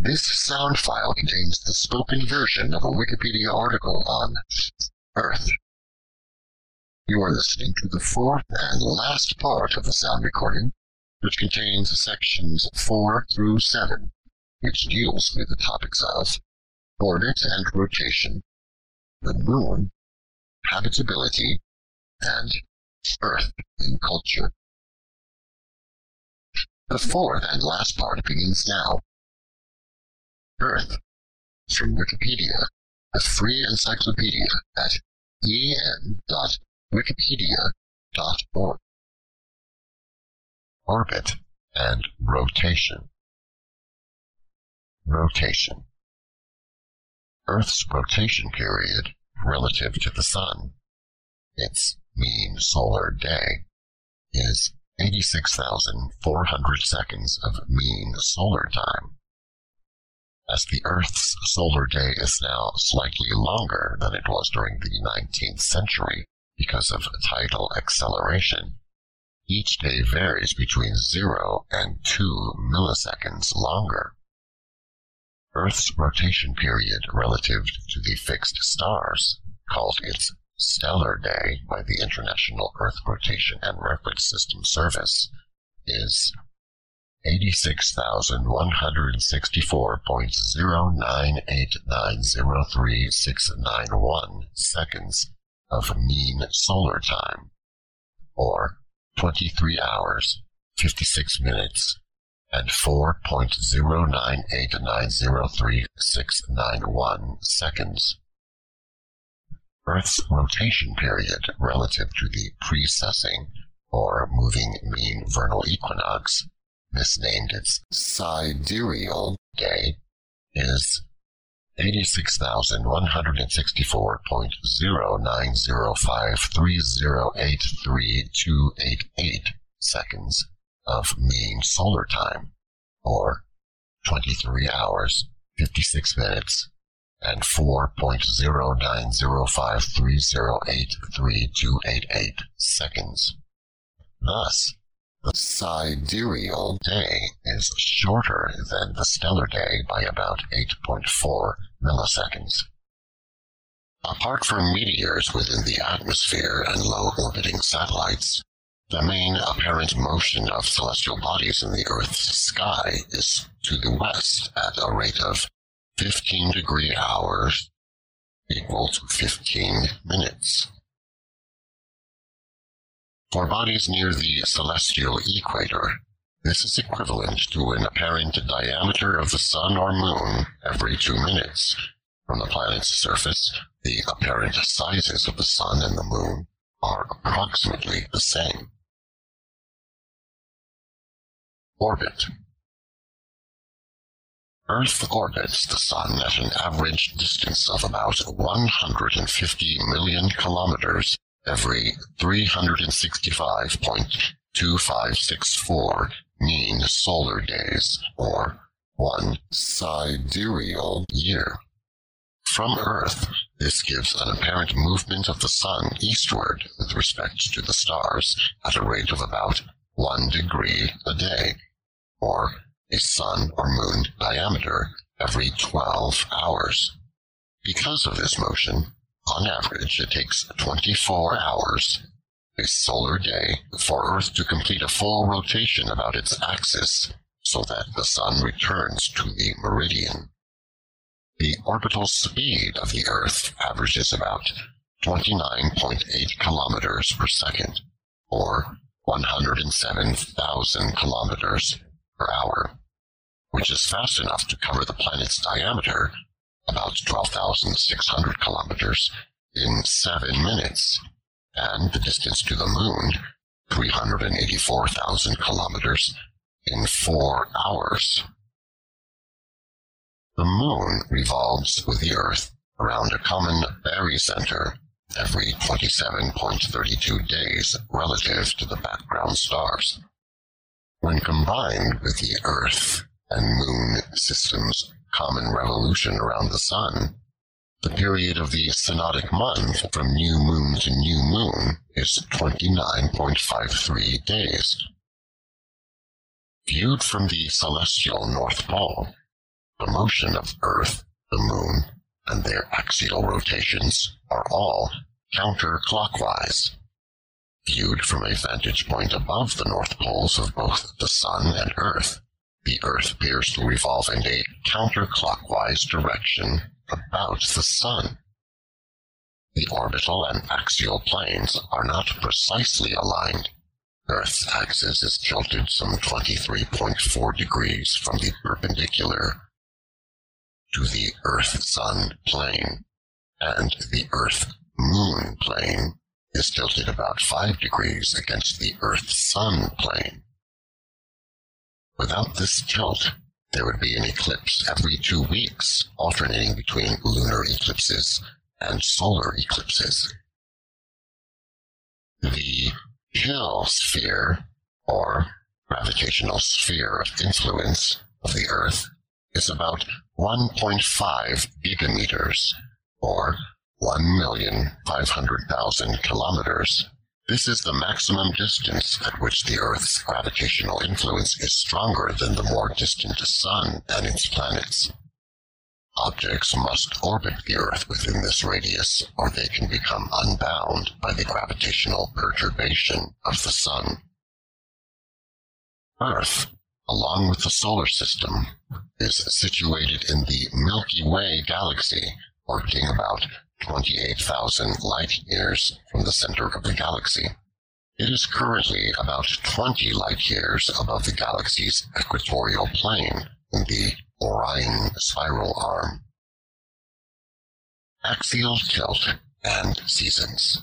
This sound file contains the spoken version of a Wikipedia article on Earth. You are listening to the fourth and last part of the sound recording, which contains sections 4 through 7, which deals with the topics of orbit and rotation, the moon, habitability, and Earth in culture. The fourth and last part begins now. Earth, from Wikipedia, a free encyclopedia at en.wikipedia.org. Orbit and rotation. Rotation. Earth's rotation period relative to the Sun, its mean solar day, is 86,400 seconds of mean solar time. As the Earth's solar day is now slightly longer than it was during the 19th century because of tidal acceleration, each day varies between 0 and 2 milliseconds longer. Earth's rotation period relative to the fixed stars, called its stellar day by the International Earth Rotation and Reference System Service, is 86,164.098903691 seconds of mean solar time, or 23 hours, 56 minutes, and 4.098903691 seconds. Earth's rotation period relative to the precessing or moving mean vernal equinox, misnamed its sidereal day, is 86,164.09053083288 seconds of mean solar time, or 23 hours, 56 minutes, and 4.09053083288 seconds. Thus, the sidereal day is shorter than the stellar day by about 8.4 milliseconds. Apart from meteors within the atmosphere and low-orbiting satellites, the main apparent motion of celestial bodies in the Earth's sky is to the west at a rate of 15 degree hours equal to 15 minutes. For bodies near the celestial equator, this is equivalent to an apparent diameter of the Sun or Moon every 2 minutes. From the planet's surface, the apparent sizes of the Sun and the Moon are approximately the same. Orbit. Earth orbits the Sun at an average distance of about 150 million kilometers every 365.2564 mean solar days, or 1 sidereal year. From Earth, this gives an apparent movement of the Sun eastward with respect to the stars at a rate of about 1 degree a day, or a Sun or Moon diameter every 12 hours. Because of this motion, on average it takes 24 hours, a solar day, for Earth to complete a full rotation about its axis so that the Sun returns to the meridian. The orbital speed of the Earth averages about 29.8 kilometers per second, or 107,000 kilometers per hour, which is fast enough to cover the planet's diameter, about 12,600 kilometers, in 7 minutes, and the distance to the Moon, 384,000 kilometers, in 4 hours. The Moon revolves with the Earth around a common barycenter every 27.32 days relative to the background stars. When combined with the Earth and Moon systems' common revolution around the Sun, the period of the synodic month from new moon to new moon is 29.53 days. Viewed from the celestial North Pole, The motion of Earth, the Moon, and their axial rotations are all counterclockwise. Viewed from a vantage point above the north poles of both the Sun and Earth, the Earth appears to revolve in a counterclockwise direction about the Sun. The orbital and axial planes are not precisely aligned. Earth's axis is tilted some 23.4 degrees from the perpendicular to the Earth-Sun plane, and the Earth-Moon plane is tilted about 5 degrees against the Earth-Sun plane. Without this tilt, there would be an eclipse every 2 weeks, alternating between lunar eclipses and solar eclipses. The Hill sphere, or gravitational sphere of influence of the Earth, is about 1.5 gigameters, or 1,500,000 kilometers. This is the maximum distance at which the Earth's gravitational influence is stronger than the more distant Sun and its planets. Objects must orbit the Earth within this radius, or they can become unbound by the gravitational perturbation of the Sun. Earth, along with the solar system, is situated in the Milky Way galaxy, orbiting about 28,000 light-years from the center of the galaxy. It is currently about 20 light-years above the galaxy's equatorial plane in the Orion spiral arm. Axial tilt and seasons.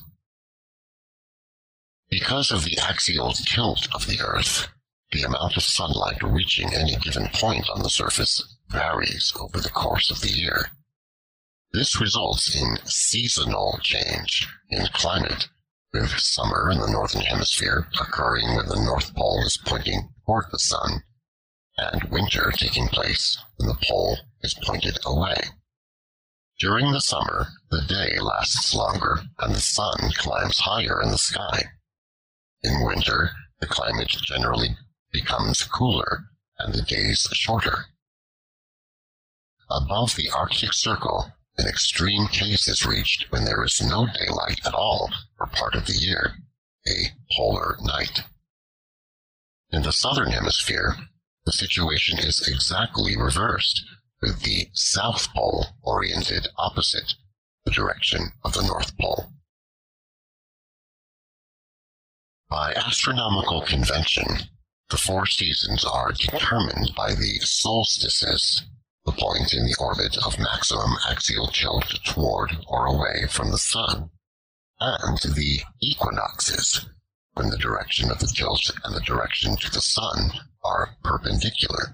Because of the axial tilt of the Earth, the amount of sunlight reaching any given point on the surface varies over the course of the year. This results in seasonal change in climate, with summer in the northern hemisphere occurring when the North Pole is pointing toward the Sun, and winter taking place when the pole is pointed away. During the summer, the day lasts longer and the sun climbs higher in the sky. In winter, the climate generally becomes cooler and the days shorter. Above the Arctic Circle, an extreme case is reached when there is no daylight at all for part of the year, a polar night. In the southern hemisphere, the situation is exactly reversed, with the South Pole oriented opposite the direction of the North Pole. By astronomical convention, the 4 seasons are determined by the solstices, the point in the orbit of maximum axial tilt toward or away from the Sun, and the equinoxes, when the direction of the tilt and the direction to the Sun are perpendicular.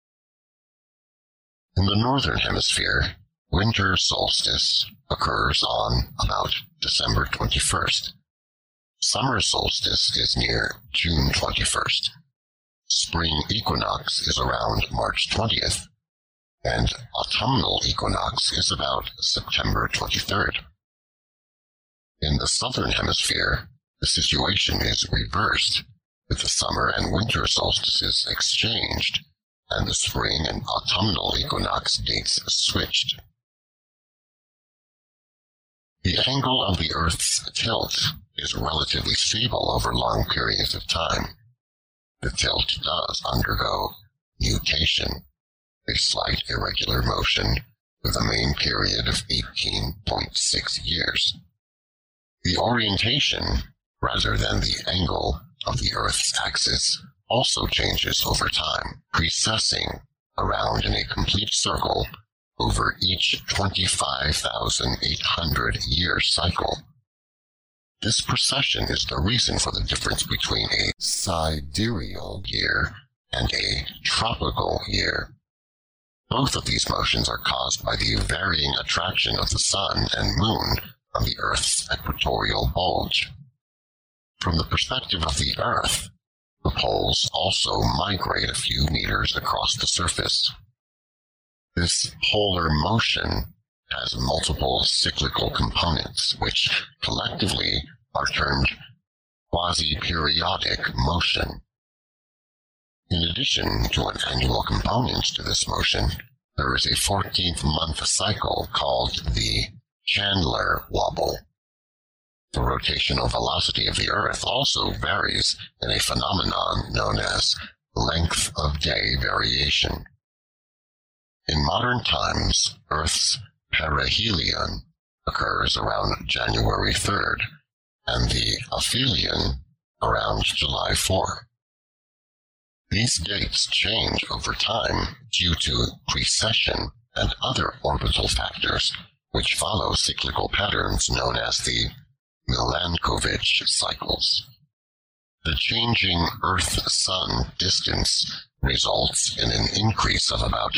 In the northern hemisphere, winter solstice occurs on about December 21st. Summer solstice is near June 21st. Spring equinox is around March 20th, and autumnal equinox is about September 23rd. In the southern hemisphere, the situation is reversed, with the summer and winter solstices exchanged, and the spring and autumnal equinox dates switched. The angle of the Earth's tilt is relatively stable over long periods of time. The tilt does undergo nutation, a slight irregular motion with a mean period of 18.6 years. The orientation, rather than the angle of the Earth's axis, also changes over time, precessing around in a complete circle over each 25,800 year cycle. This precession is the reason for the difference between a sidereal year and a tropical year. Both of these motions are caused by the varying attraction of the Sun and Moon on the Earth's equatorial bulge. From the perspective of the Earth, the poles also migrate a few meters across the surface. This polar motion has multiple cyclical components, which collectively are termed quasi-periodic motion. In addition to an annual component to this motion, there is a 14th month cycle called the Chandler wobble. The rotational velocity of the Earth also varies in a phenomenon known as length of day variation. In modern times, Earth's perihelion occurs around January 3rd, and the aphelion around July 4th. These dates change over time due to precession and other orbital factors, which follow cyclical patterns known as the Milankovitch cycles. The changing Earth-Sun distance results in an increase of about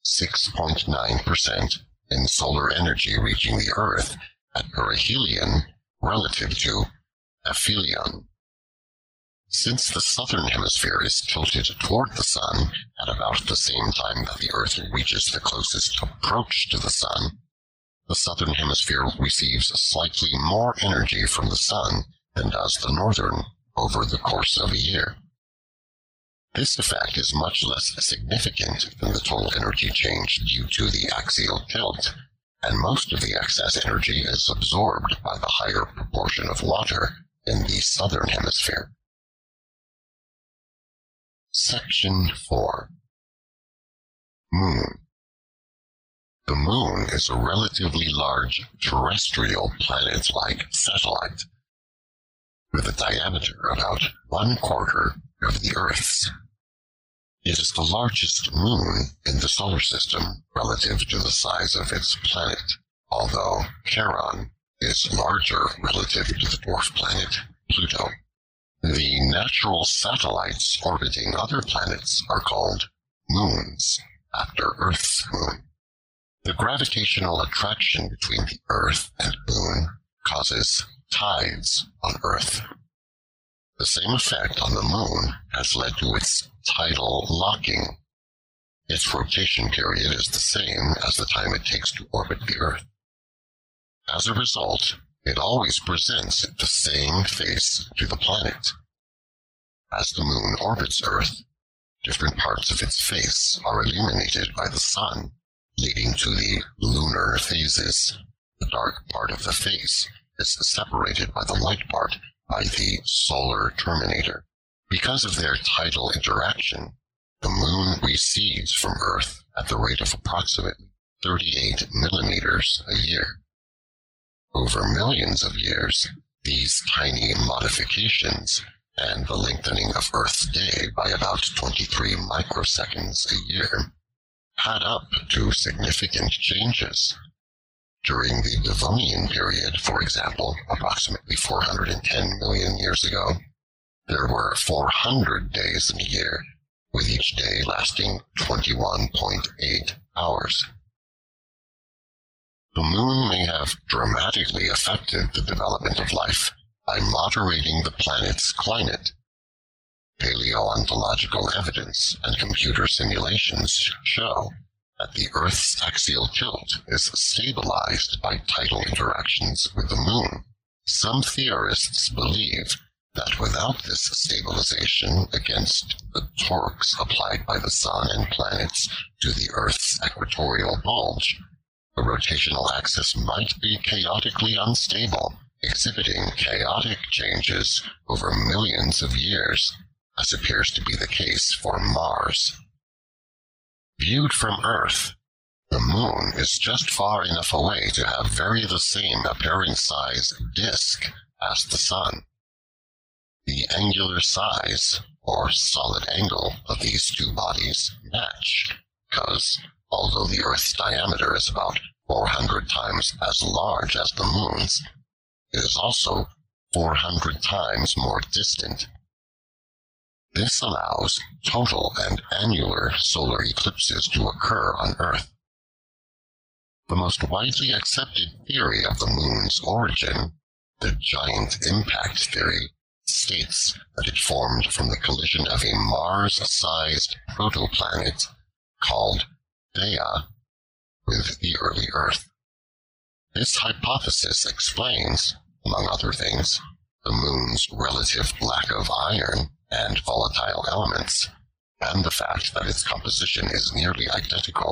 6.9% in solar energy reaching the Earth at perihelion relative to aphelion. Since the southern hemisphere is tilted toward the Sun at about the same time that the Earth reaches the closest approach to the Sun, the southern hemisphere receives slightly more energy from the Sun than does the northern over the course of a year. This effect is much less significant than the total energy change due to the axial tilt, and most of the excess energy is absorbed by the higher proportion of water in the southern hemisphere. Section 4. Moon. The Moon is a relatively large terrestrial planet-like satellite, with a diameter about 1/4 of the Earth's. It is the largest moon in the solar system relative to the size of its planet, although Charon is larger relative to the dwarf planet Pluto. The natural satellites orbiting other planets are called moons, after Earth's moon. The gravitational attraction between the Earth and Moon causes tides on Earth. The same effect on the Moon has led to its tidal locking. Its rotation period is the same as the time it takes to orbit the Earth. As a result, it always presents the same face to the planet. As the Moon orbits Earth, different parts of its face are illuminated by the sun, leading to the lunar phases. The dark part of the face is separated by the light part by the solar terminator. Because of their tidal interaction, the Moon recedes from Earth at the rate of approximately 38 millimeters a year. Over millions of years, these tiny modifications and the lengthening of Earth's day by about 23 microseconds a year add up to significant changes. During the Devonian period, for example, approximately 410 million years ago, there were 400 days in a year, with each day lasting 21.8 hours. The Moon may have dramatically affected the development of life by moderating the planet's climate. Paleontological evidence and computer simulations show that the Earth's axial tilt is stabilized by tidal interactions with the Moon. Some theorists believe that without this stabilization against the torques applied by the Sun and planets to the Earth's equatorial bulge, the rotational axis might be chaotically unstable, exhibiting chaotic changes over millions of years, as appears to be the case for Mars. Viewed from Earth, the Moon is just far enough away to have very the same appearing size disk as the Sun. The angular size, or solid angle, of these two bodies match, because although the Earth's diameter is about 400 times as large as the Moon's, it is also 400 times more distant. This allows total and annular solar eclipses to occur on Earth. The most widely accepted theory of the Moon's origin, the giant impact theory, states that it formed from the collision of a Mars-sized protoplanet called Theia with the early Earth. This hypothesis explains, among other things, the Moon's relative lack of iron and volatile elements, and the fact that its composition is nearly identical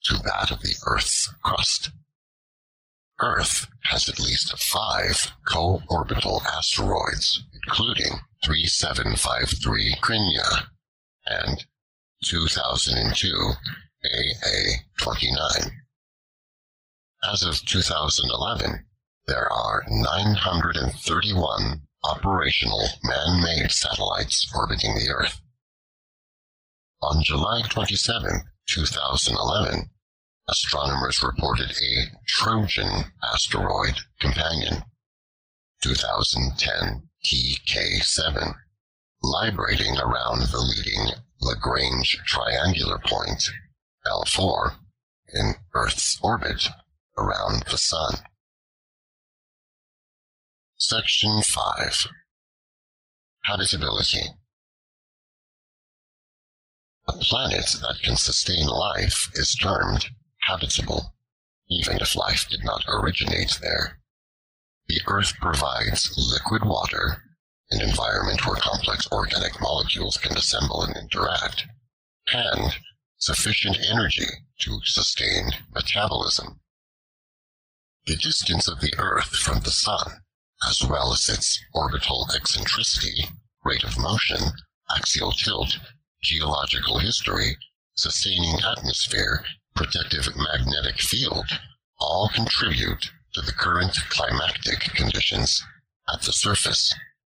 to that of the Earth's crust. Earth has at least 5 co-orbital asteroids, including 3753 Crinia and 2002 AA29. As of 2011, there are 931 operational man-made satellites orbiting the Earth. On July 27, 2011, astronomers reported a Trojan asteroid companion, 2010 TK7, librating around the leading Lagrange triangular point, L4, in Earth's orbit around the Sun. Section 5. Habitability. A planet that can sustain life is termed habitable, even if life did not originate there. The Earth provides liquid water, an environment where complex organic molecules can assemble and interact, and sufficient energy to sustain metabolism. The distance of the Earth from the Sun, as well as its orbital eccentricity, rate of motion, axial tilt, geological history, sustaining atmosphere, protective magnetic field, all contribute to the current climatic conditions at the surface.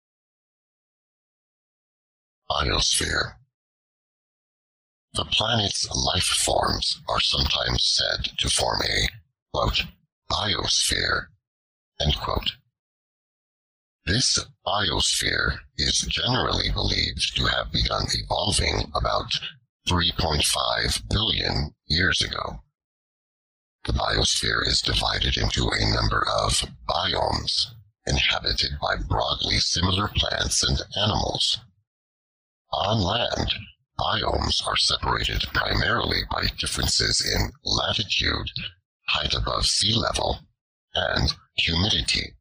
Biosphere. The planet's life forms are sometimes said to form a, quote, biosphere, end quote. This biosphere is generally believed to have begun evolving about 3.5 billion years ago. The biosphere is divided into a number of biomes, inhabited by broadly similar plants and animals. On land, biomes are separated primarily by differences in latitude, height above sea level, and humidity.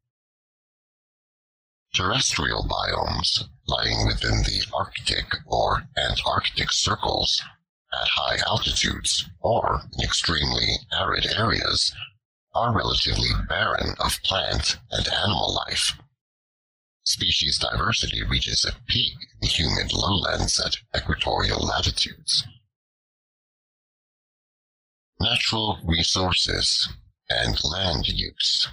Terrestrial biomes, lying within the Arctic or Antarctic circles, at high altitudes or in extremely arid areas, are relatively barren of plant and animal life. Species diversity reaches a peak in the humid lowlands at equatorial latitudes. Natural resources and land use.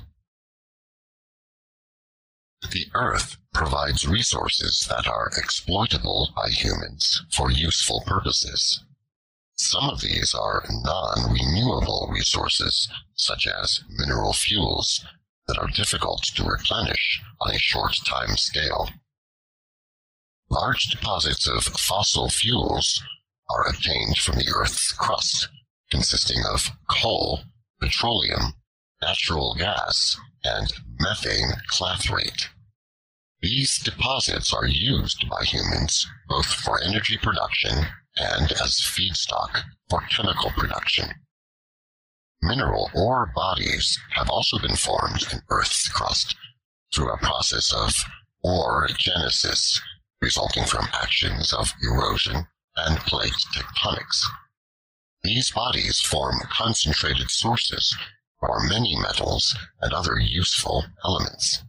The Earth provides resources that are exploitable by humans for useful purposes. Some of these are non-renewable resources, such as mineral fuels, that are difficult to replenish on a short time scale. Large deposits of fossil fuels are obtained from the Earth's crust, consisting of coal, petroleum, natural gas, and methane clathrate. These deposits are used by humans both for energy production and as feedstock for chemical production. Mineral ore bodies have also been formed in Earth's crust through a process of orogenesis, resulting from actions of erosion and plate tectonics. These bodies form concentrated sources for many metals and other useful elements.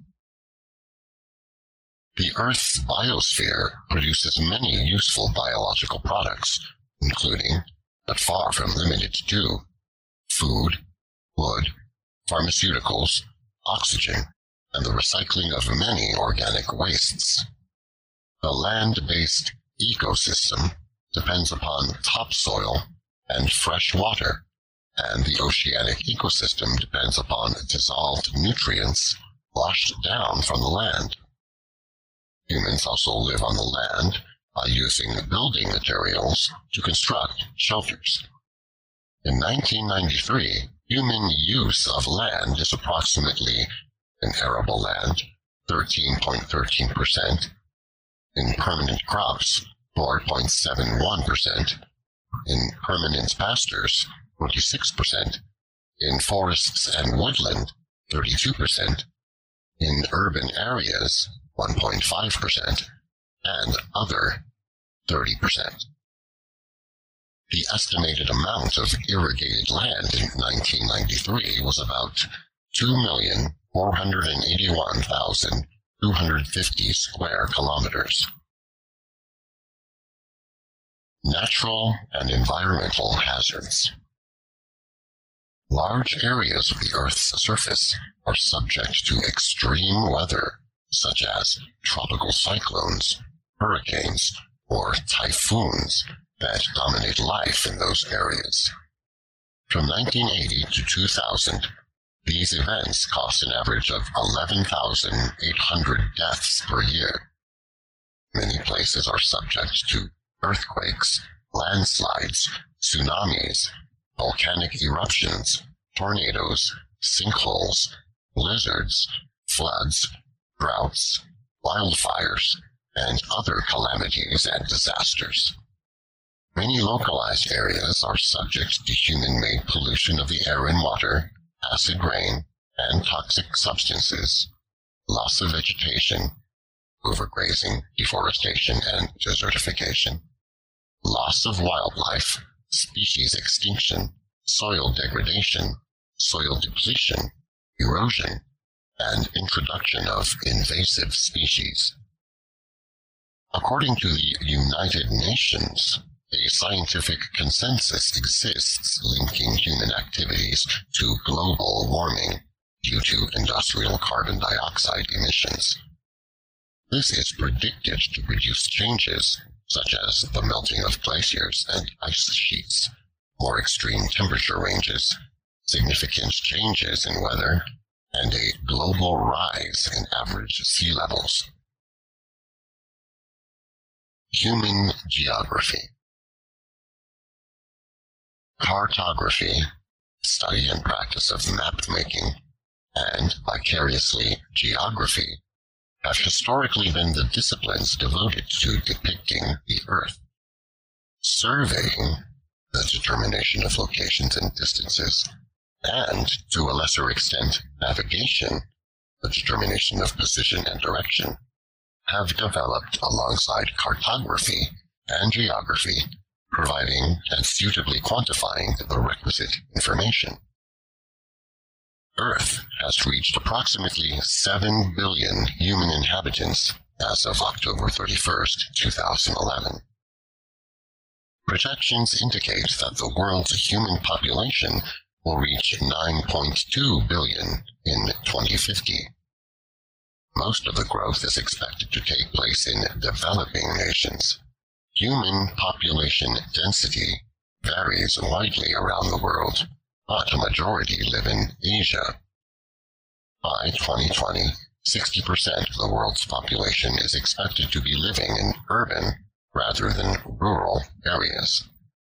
The Earth's biosphere produces many useful biological products, including, but far from limited to, food, wood, pharmaceuticals, oxygen, and the recycling of many organic wastes. The land-based ecosystem depends upon topsoil and fresh water, and the oceanic ecosystem depends upon dissolved nutrients washed down from the land. Humans also live on the land by using building materials to construct shelters. In 1993, human use of land is approximately, in arable land, 13.13%, in permanent crops, 4.71%, in permanent pastures, 26%, in forests and woodland, 32%, in urban areas, 1.5%, and other, 30%. The estimated amount of irrigated land in 1993 was about 2,481,250 square kilometers. Natural and environmental hazards. Large areas of the Earth's surface are subject to extreme weather, such as tropical cyclones, hurricanes, or typhoons that dominate life in those areas. From 1980 to 2000, these events cost an average of 11,800 deaths per year. Many places are subject to earthquakes, landslides, tsunamis, volcanic eruptions, tornadoes, sinkholes, blizzards, floods, droughts, wildfires, and other calamities and disasters. Many localized areas are subject to human-made pollution of the air and water, acid rain, and toxic substances, loss of vegetation, overgrazing, deforestation, and desertification, loss of wildlife, species extinction, soil degradation, soil depletion, erosion, and introduction of invasive species. According to the United Nations, a scientific consensus exists linking human activities to global warming due to industrial carbon dioxide emissions. This is predicted to produce changes such as the melting of glaciers and ice sheets, more extreme temperature ranges, significant changes in weather, and a global rise in average sea levels. Human geography. Cartography, study and practice of map making, and vicariously geography have historically been the disciplines devoted to depicting the Earth. Surveying, the determination of locations and distances, and to a lesser extent navigation, the determination of position and direction, have developed alongside cartography and geography, providing and suitably quantifying the requisite information. Earth has reached approximately 7 billion human inhabitants as of October 31st, 2011. Projections indicate that the world's human population will reach 9.2 billion in 2050. Most of the growth is expected to take place in developing nations. Human population density varies widely around the world, but a majority live in Asia. By 2020, 60% of the world's population is expected to be living in urban rather than rural areas.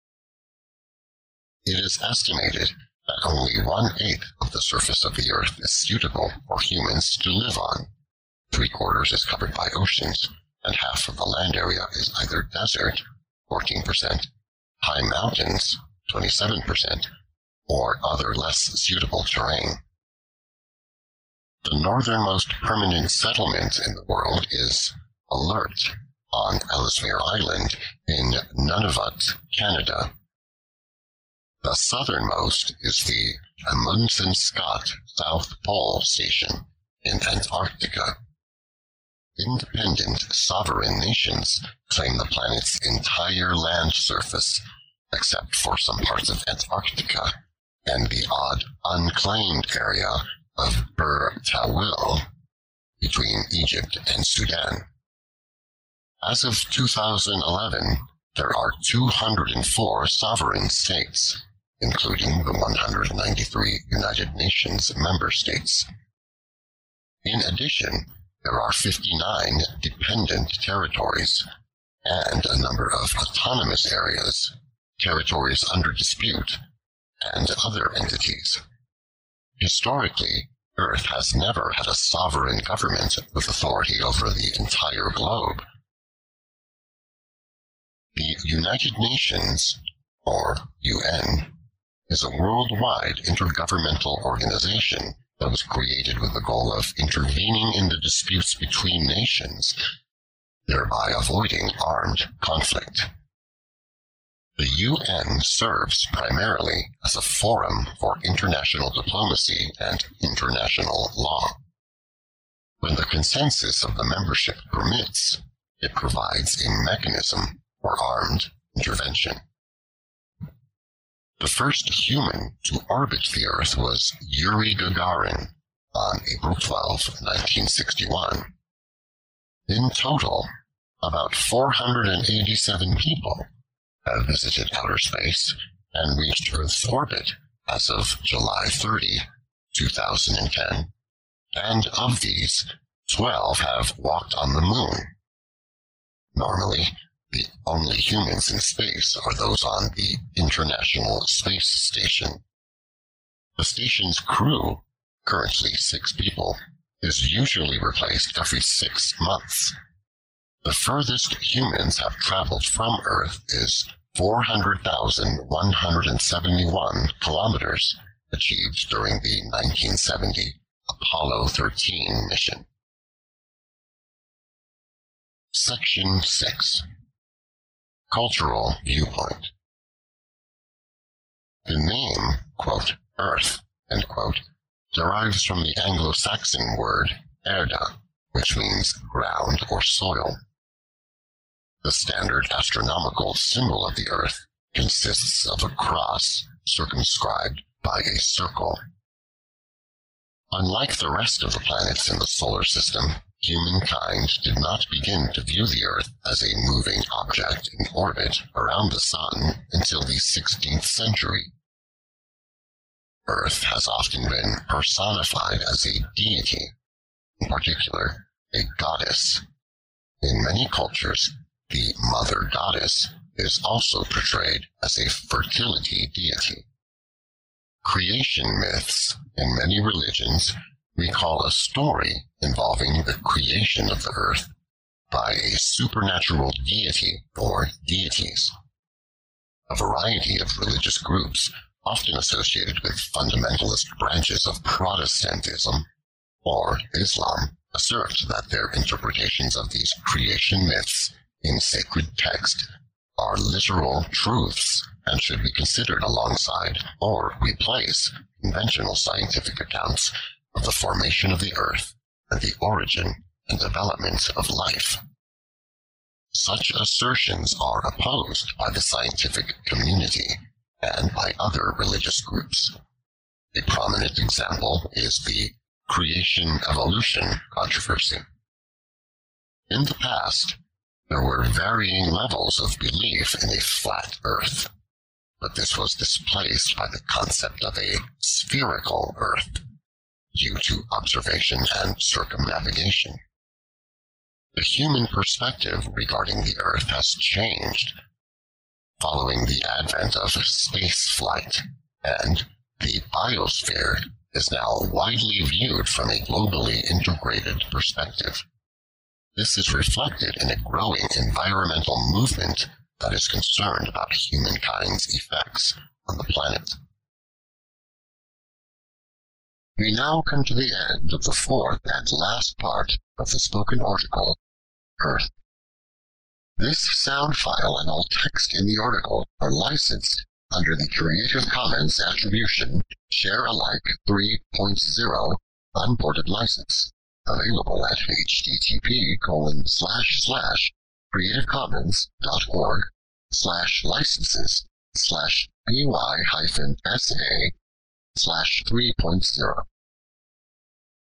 It is estimated that only 1/8 of the surface of the Earth is suitable for humans to live on. 3/4 is covered by oceans, and half of the land area is either desert, 14%, high mountains, 27%, or other less suitable terrain. The northernmost permanent settlement in the world is Alert on Ellesmere Island in Nunavut, Canada. The southernmost is the Amundsen Scott South Pole Station in Antarctica. Independent sovereign nations claim the planet's entire land surface, except for some parts of Antarctica and the odd unclaimed area of Bur Tawil between Egypt and Sudan. As of 2011, there are 204 sovereign states, including the 193 United Nations member states. In addition, there are 59 dependent territories and a number of autonomous areas, territories under dispute, and other entities. Historically, Earth has never had a sovereign government with authority over the entire globe. The United Nations, or UN, is a worldwide intergovernmental organization that was created with the goal of intervening in the disputes between nations, thereby avoiding armed conflict. The UN serves primarily as a forum for international diplomacy and international law. When the consensus of the membership permits, it provides a mechanism for armed intervention. The first human to orbit the Earth was Yuri Gagarin on April 12, 1961. In total, about 487 people have visited outer space and reached Earth's orbit as of July 30, 2010, and of these, 12 have walked on the moon. Normally, the only humans in space are those on the International Space Station. The station's crew, currently 6 people, is usually replaced every 6 months. The furthest humans have traveled from Earth is 400,171 kilometers, achieved during the 1970 Apollo 13 mission. Section 6. Cultural Viewpoint. The name, quote, Earth, end quote, derives from the Anglo-Saxon word erda, which means ground or soil. The standard astronomical symbol of the Earth consists of a cross circumscribed by a circle. Unlike the rest of the planets in the solar system, humankind did not begin to view the Earth as a moving object in orbit around the Sun until the 16th century. Earth has often been personified as a deity, in particular, a goddess. In many cultures, the mother goddess is also portrayed as a fertility deity. Creation myths in many religions recall a story involving the creation of the Earth by a supernatural deity or deities. A variety of religious groups, often associated with fundamentalist branches of Protestantism or Islam, assert that their interpretations of these creation myths in sacred text are literal truths and should be considered alongside or replace conventional scientific accounts of the formation of the Earth and the origin and development of life. Such assertions are opposed by the scientific community and by other religious groups. A prominent example is the creation-evolution controversy. In the past, there were varying levels of belief in a flat Earth, but this was displaced by the concept of a spherical Earth due to observation and circumnavigation. The human perspective regarding the Earth has changed following the advent of space flight, and the biosphere is now widely viewed from a globally integrated perspective. This is reflected in a growing environmental movement that is concerned about humankind's effects on the planet. We now come to the end of the fourth and last part of the spoken article, Earth. This sound file and all text in the article are licensed under the Creative Commons Attribution Share Alike 3.0 Unported License, available at http://creativecommons.org/licenses/by-sa/3.0.